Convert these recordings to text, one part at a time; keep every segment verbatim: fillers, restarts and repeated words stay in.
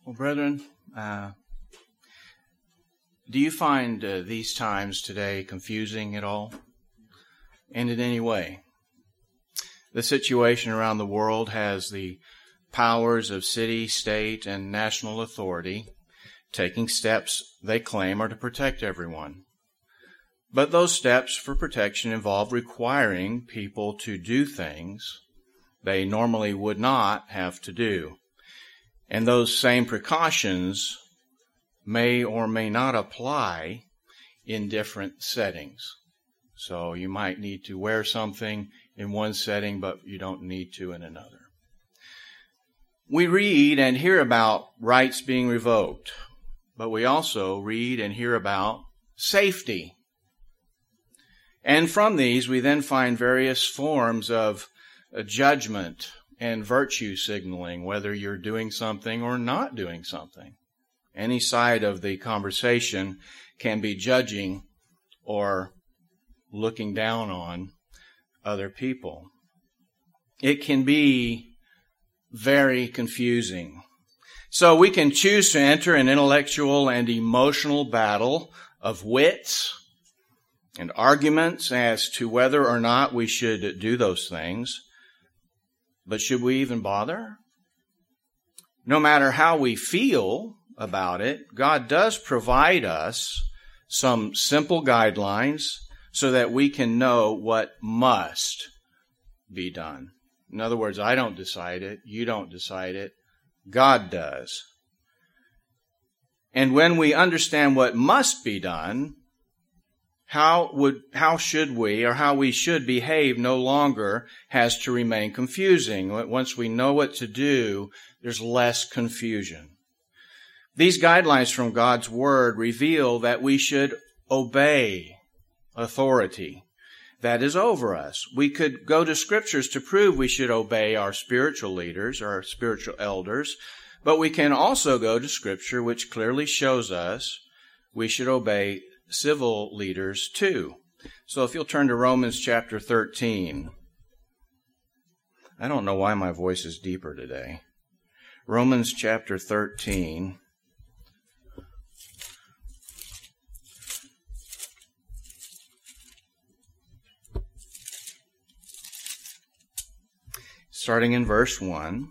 Well, brethren, uh, do you find uh, these times today confusing at all? And in any way? The situation around the world has the powers of city, state, and national authority taking steps they claim are to protect everyone. But those steps for protection involve requiring people to do things they normally would not have to do. And those same precautions may or may not apply in different settings. So you might need to wear something in one setting, but you don't need to in another. We read and hear about rights being revoked, but we also read and hear about safety. And from these, we then find various forms of judgment and virtue signaling, whether you're doing something or not doing something. Any side of the conversation can be judging or looking down on other people. It can be very confusing. So we can choose to enter an intellectual and emotional battle of wits and arguments as to whether or not we should do those things. But should we even bother? No matter how we feel about it, God does provide us some simple guidelines so that we can know what must be done. In other words, I don't decide it, you don't decide it, God does. And when we understand what must be done, how would, how should we, or how we should behave no longer has to remain confusing. Once we know what to do, there's less confusion. These guidelines from God's Word reveal that we should obey authority that is over us. We could go to Scriptures to prove we should obey our spiritual leaders, our spiritual elders, but we can also go to Scripture which clearly shows us we should obey civil leaders too. So if you'll turn to Romans chapter thirteen. I don't know why my voice is deeper today. Romans chapter thirteen. Starting in verse one.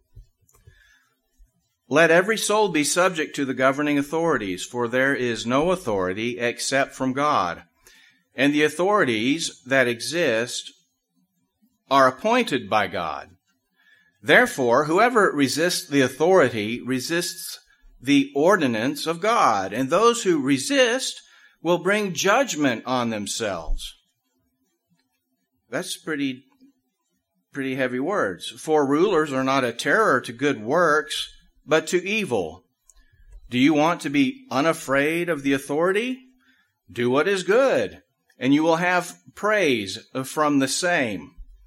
Let every soul be subject to the governing authorities, for there is no authority except from God. And the authorities that exist are appointed by God. Therefore, whoever resists the authority resists the ordinance of God, and those who resist will bring judgment on themselves. That's pretty, pretty heavy words. For rulers are not a terror to good works, but to evil. Do you want to be unafraid of the authority? Do what is good, and you will have praise from the same.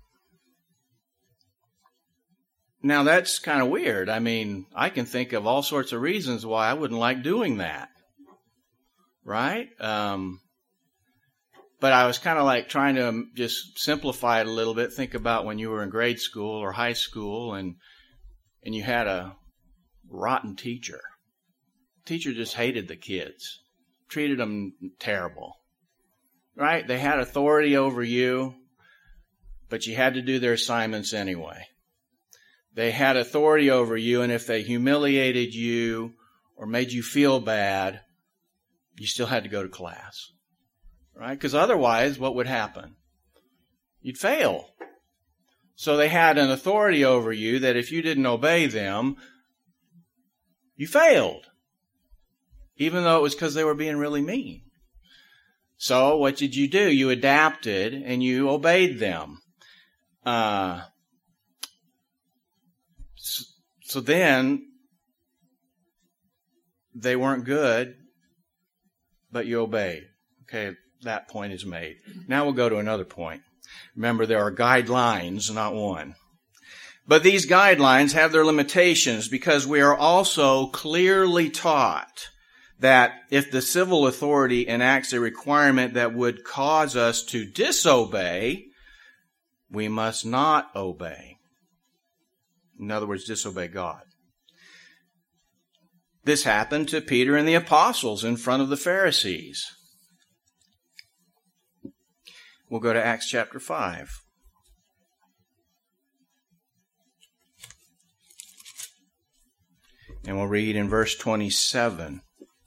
Now that's kind of weird. I mean, I can think of all sorts of reasons why I wouldn't like doing that. Right? Um, but I was kind of like trying to just simplify it a little bit. Think about when you were in grade school or high school and and you had a rotten teacher. Teacher just hated the kids, treated them terrible, right? They had authority over you, but you had to do their assignments anyway. They had authority over you, and if they humiliated you or made you feel bad, you still had to go to class, right? Because otherwise, what would happen? You'd fail. So they had an authority over you that if you didn't obey them, you failed, even though it was because they were being really mean. So what did you do? You adapted and you obeyed them. Uh, so, so then they weren't good, but you obeyed. Okay, that point is made. Now we'll go to another point. Remember, there are guidelines, not one. But these guidelines have their limitations because we are also clearly taught that if the civil authority enacts a requirement that would cause us to disobey, we must not obey. In other words, disobey God. This happened to Peter and the apostles in front of the Pharisees. We'll go to Acts chapter five. And we'll read in verse twenty-seven.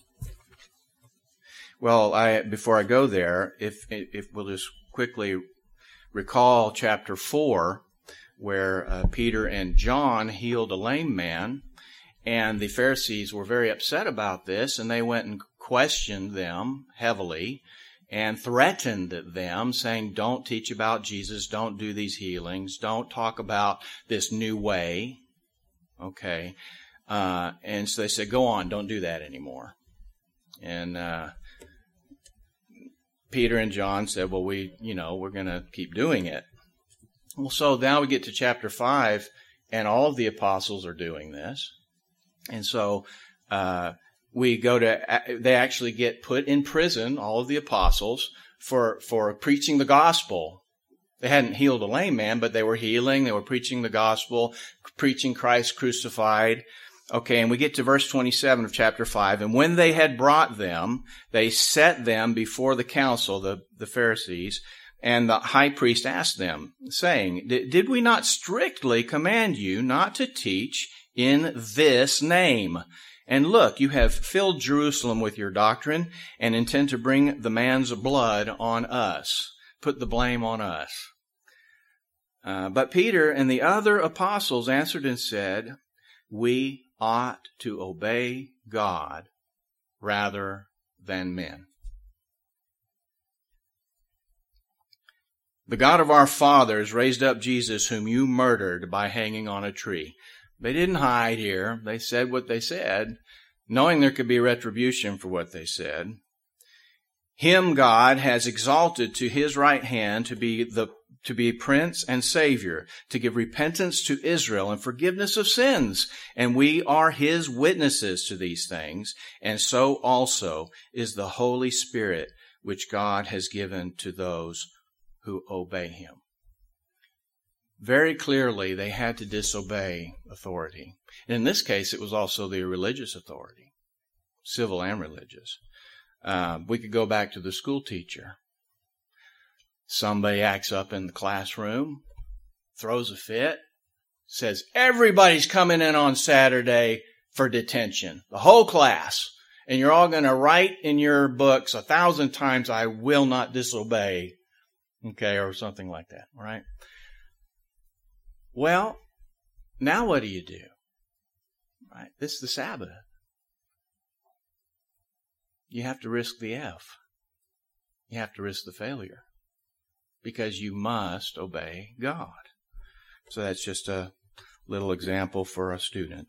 Well, I, before I go there, if, if we'll just quickly recall chapter four, where uh, Peter and John healed a lame man, and the Pharisees were very upset about this, and they went and questioned them heavily and threatened them, saying, don't teach about Jesus, don't do these healings, don't talk about this new way. Okay. Uh, and so they said, go on, don't do that anymore. And uh, Peter and John said, well, we, you know, we're going to keep doing it. Well, so now we get to chapter five, and all of the apostles are doing this. And so uh, we go to, they actually get put in prison, all of the apostles, for, for preaching the gospel. They hadn't healed a lame man, but they were healing, they were preaching the gospel, preaching Christ crucified. Okay, and we get to verse twenty-seven of chapter five. And when they had brought them, they set them before the council, the, the Pharisees, and the high priest asked them, saying, did we not strictly command you not to teach in this name? And look, you have filled Jerusalem with your doctrine and intend to bring the man's blood on us. Put the blame on us. Uh, but Peter and the other apostles answered and said, we ought to obey God rather than men. The God of our fathers raised up Jesus, whom you murdered by hanging on a tree. They didn't hide here. They said what they said, knowing there could be retribution for what they said. Him God has exalted to his right hand to be the to be Prince and Savior, to give repentance to Israel and forgiveness of sins. And we are his witnesses to these things. And so also is the Holy Spirit, which God has given to those who obey him. Very clearly, they had to disobey authority. In this case, it was also the religious authority, civil and religious. Uh, we could go back to the school teacher. Somebody acts up in the classroom, throws a fit, says, everybody's coming in on Saturday for detention, the whole class. And you're all going to write in your books a thousand times, I will not disobey. Okay, or something like that, right? Well, now what do you do? Right? This is the Sabbath. You have to risk the F. You have to risk the failure. Because you must obey God. So that's just a little example for a student.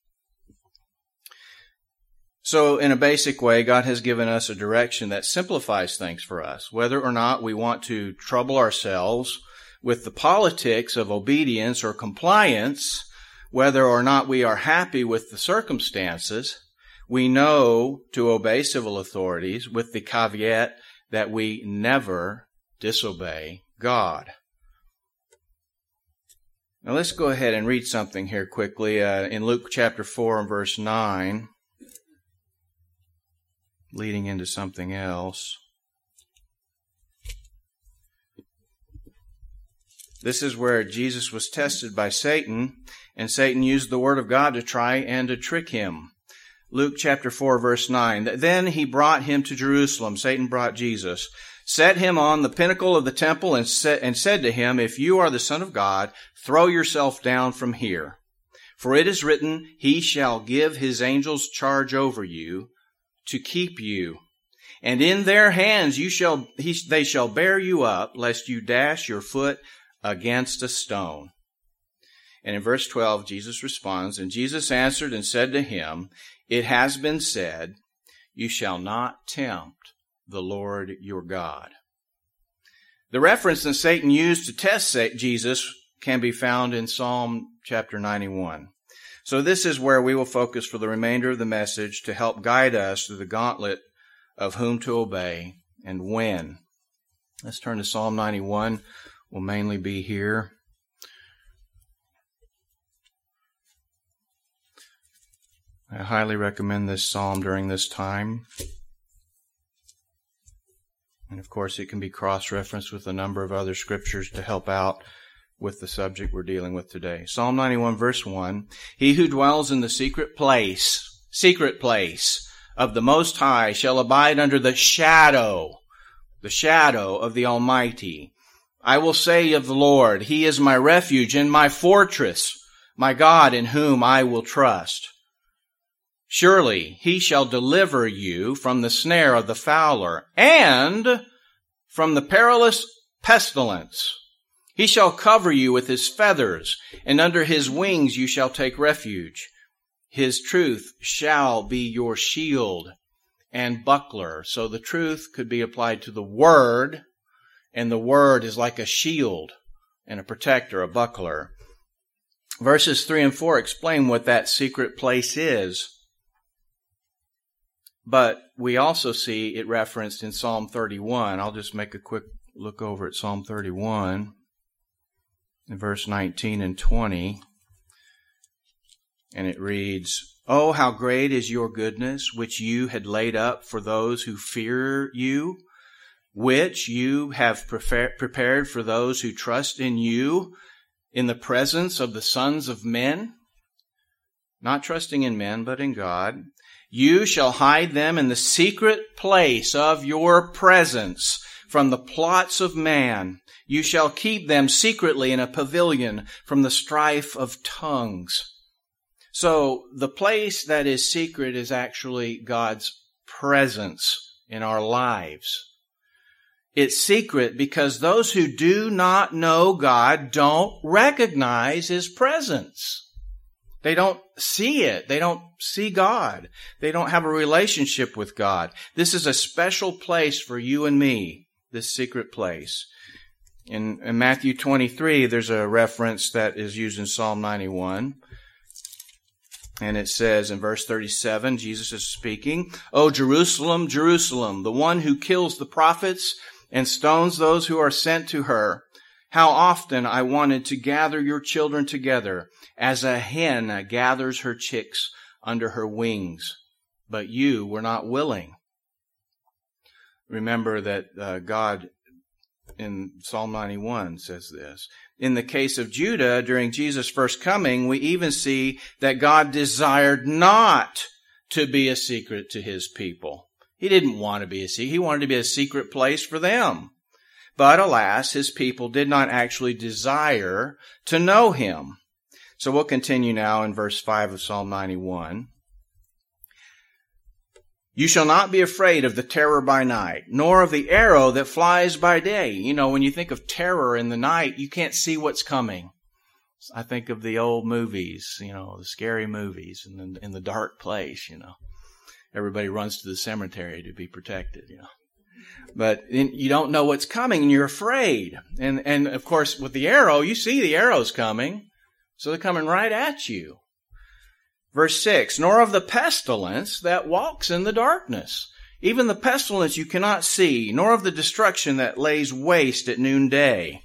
So in a basic way, God has given us a direction that simplifies things for us. Whether or not we want to trouble ourselves with the politics of obedience or compliance, whether or not we are happy with the circumstances, we know to obey civil authorities with the caveat that we never disobey God. Now let's go ahead and read something here quickly uh, in Luke chapter four and verse nine, leading into something else. This is where Jesus was tested by Satan, and Satan used the word of God to try and to trick him. Luke chapter four verse nine. Then he brought him to Jerusalem. Satan brought Jesus. Set him on the pinnacle of the temple and, set, and said to him, if you are the Son of God, throw yourself down from here. For it is written, he shall give his angels charge over you to keep you. And in their hands you shall he, they shall bear you up, lest you dash your foot against a stone. And in verse twelve, Jesus responds, and Jesus answered and said to him, it has been said, you shall not tempt the Lord your God. The reference that Satan used to test Jesus can be found in Psalm chapter ninety-one. So this is where we will focus for the remainder of the message to help guide us through the gauntlet of whom to obey and when. Let's turn to Psalm ninety-one. We'll mainly be here. I highly recommend this psalm during this time. And of course, it can be cross-referenced with a number of other scriptures to help out with the subject we're dealing with today. Psalm ninety-one, verse one, He who dwells in the secret place, secret place of the Most High shall abide under the shadow, the shadow of the Almighty. I will say of the Lord, He is my refuge and my fortress, my God in whom I will trust. Surely He shall deliver you from the snare of the fowler and from the perilous pestilence. He shall cover you with His feathers, and under His wings you shall take refuge. His truth shall be your shield and buckler. So the truth could be applied to the Word, and the Word is like a shield and a protector, a buckler. Verses three and four explain what that secret place is. But we also see it referenced in Psalm thirty-one. I'll just make a quick look over at Psalm thirty-one, in verse nineteen and twenty. And it reads, Oh, how great is your goodness, which you had laid up for those who fear you, which you have prepared for those who trust in you in the presence of the sons of men. Not trusting in men, but in God. You shall hide them in the secret place of your presence from the plots of man. You shall keep them secretly in a pavilion from the strife of tongues. So the place that is secret is actually God's presence in our lives. It's secret because those who do not know God don't recognize His presence. They don't see it. They don't see God. They don't have a relationship with God. This is a special place for you and me, this secret place. In, in Matthew twenty-three, there's a reference that is used in Psalm ninety-one. And it says in verse thirty-seven, Jesus is speaking, O Jerusalem, Jerusalem, the one who kills the prophets and stones those who are sent to her. How often I wanted to gather your children together as a hen gathers her chicks under her wings, but you were not willing. Remember that uh, God in Psalm ninety-one says this. In the case of Judah, during Jesus' first coming, we even see that God desired not to be a secret to His people. He didn't want to be a secret. He wanted to be a secret place for them. But alas, His people did not actually desire to know Him. So we'll continue now in verse five of Psalm ninety-one. You shall not be afraid of the terror by night, nor of the arrow that flies by day. You know, when you think of terror in the night, you can't see what's coming. I think of the old movies, you know, the scary movies, and in, in the dark place, you know. Everybody runs to the cemetery to be protected, you know. But in, you don't know what's coming, and you're afraid. And, and of course, with the arrow, you see the arrows coming, so they're coming right at you. Verse six, nor of the pestilence that walks in the darkness. Even the pestilence you cannot see, nor of the destruction that lays waste at noonday.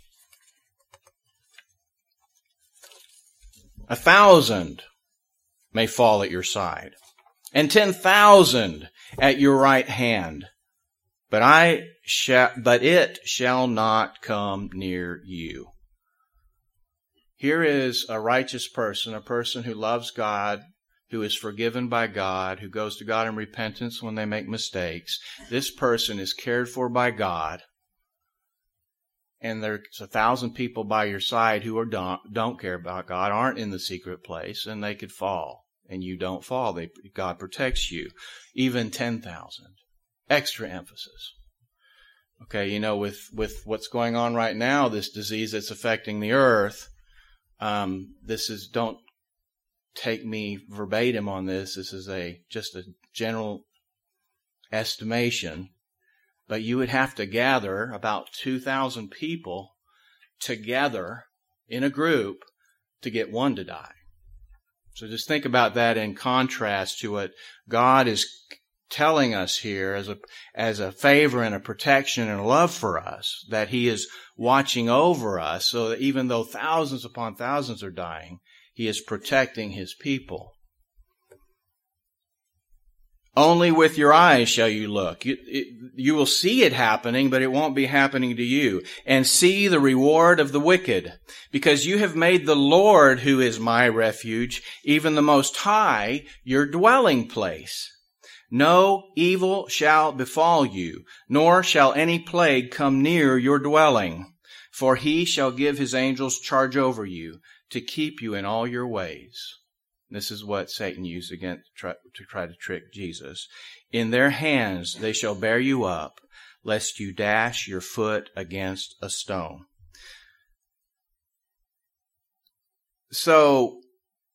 A thousand may fall at your side, and ten thousand at your right hand, but I shall, but it shall not come near you. Here is a righteous person, a person who loves God, who is forgiven by God, who goes to God in repentance when they make mistakes. This person is cared for by God. And there's a thousand people by your side who are don't, don't care about God, aren't in the secret place, and they could fall. And you don't fall. They, God protects you. Even ten thousand. Extra emphasis. Okay, you know, with, with what's going on right now, this disease that's affecting the earth, um, this is, don't take me verbatim on this. This is a just a general estimation. But you would have to gather about two thousand people together in a group to get one to die. So just think about that in contrast to what God is telling us here as a as a favor and a protection and a love for us, that He is watching over us so that even though thousands upon thousands are dying, He is protecting His people. Only with your eyes shall you look. You, it, you will see it happening, but it won't be happening to you. And see the reward of the wicked, because you have made the Lord, who is my refuge, even the Most High, your dwelling place. No evil shall befall you, nor shall any plague come near your dwelling. For he shall give his angels charge over you, to keep you in all your ways. This is what Satan used against, to try to trick Jesus. In their hands they shall bear you up, lest you dash your foot against a stone. So,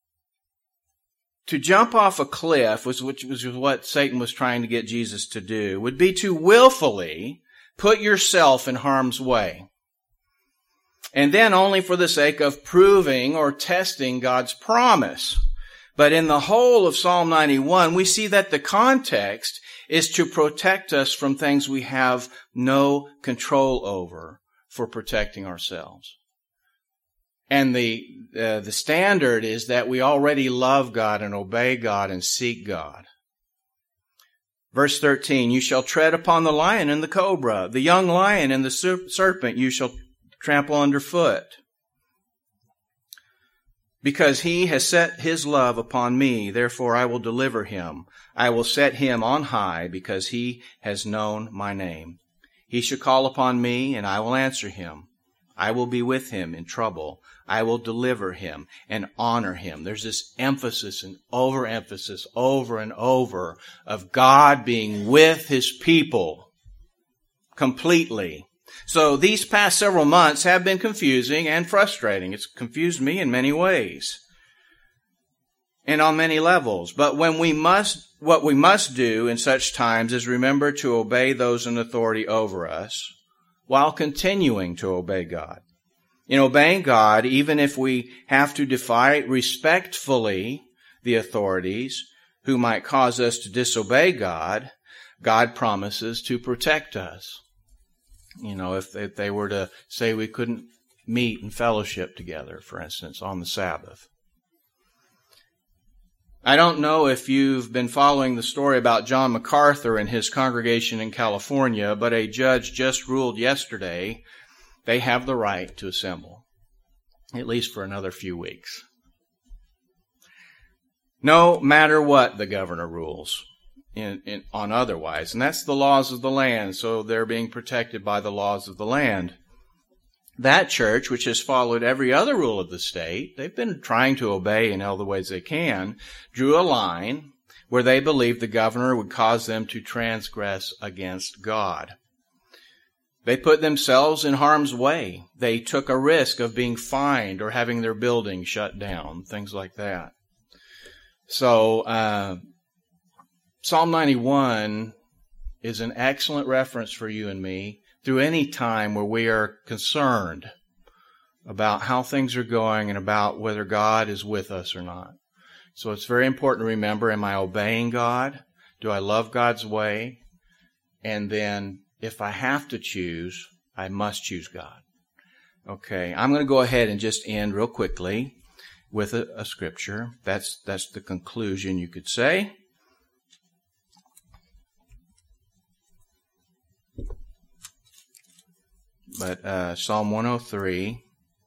to jump off a cliff, which was what Satan was trying to get Jesus to do, would be to willfully put yourself in harm's way. And then only for the sake of proving or testing God's promise. But in the whole of Psalm ninety-one, we see that the context is to protect us from things we have no control over for protecting ourselves. And the uh, the standard is that we already love God and obey God and seek God. Verse thirteen, you shall tread upon the lion and the cobra, the young lion and the serpent you shall trample underfoot. Because he has set his love upon me, therefore I will deliver him. I will set him on high, because he has known my name. He shall call upon me, and I will answer him. I will be with him in trouble. I will deliver him and honor him. There's this emphasis and overemphasis over and over of God being with his people completely. So these past several months have been confusing and frustrating. It's confused me in many ways and on many levels. But when we must, what we must do in such times is remember to obey those in authority over us while continuing to obey God. In obeying God, even if we have to defy respectfully the authorities who might cause us to disobey God, God promises to protect us. You know, if they, if they were to say we couldn't meet and fellowship together, for instance, on the Sabbath. I don't know if you've been following the story about John MacArthur and his congregation in California, but a judge just ruled yesterday they have the right to assemble, at least for another few weeks. No matter what the governor rules. In, in, on otherwise. And that's the laws of the land, so they're being protected by the laws of the land. That church, which has followed every other rule of the state, they've been trying to obey in all the ways they can, drew a line where they believed the governor would cause them to transgress against God. They put themselves in harm's way. They took a risk of being fined or having their building shut down, things like that. So, uh, Psalm ninety-one is an excellent reference for you and me through any time where we are concerned about how things are going and about whether God is with us or not. So it's very important to remember, am I obeying God? Do I love God's way? And then if I have to choose, I must choose God. Okay, I'm going to go ahead and just end real quickly with a, a scripture. That's, that's the conclusion, you could say. But uh, Psalm one oh three,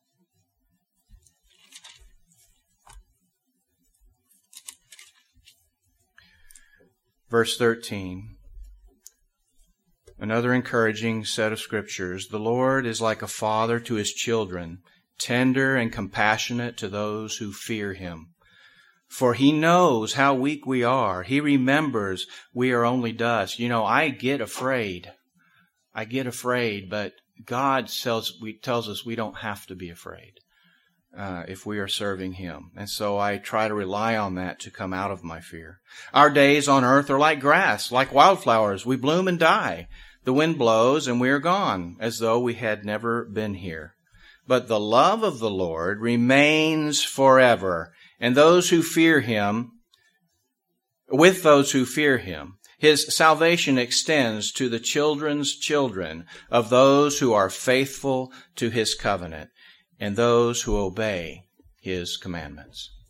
verse thirteen, another encouraging set of scriptures. The Lord is like a father to his children, tender and compassionate to those who fear him. For he knows how weak we are. He remembers we are only dust. You know, I get afraid. I get afraid, but God tells, we, tells us we don't have to be afraid uh, if we are serving him. And so I try to rely on that to come out of my fear. Our days on earth are like grass, like wildflowers. We bloom and die. The wind blows and we are gone, as though we had never been here. But the love of the Lord remains forever. And those who fear him, with those who fear him, his salvation extends to the children's children of those who are faithful to his covenant and those who obey his commandments.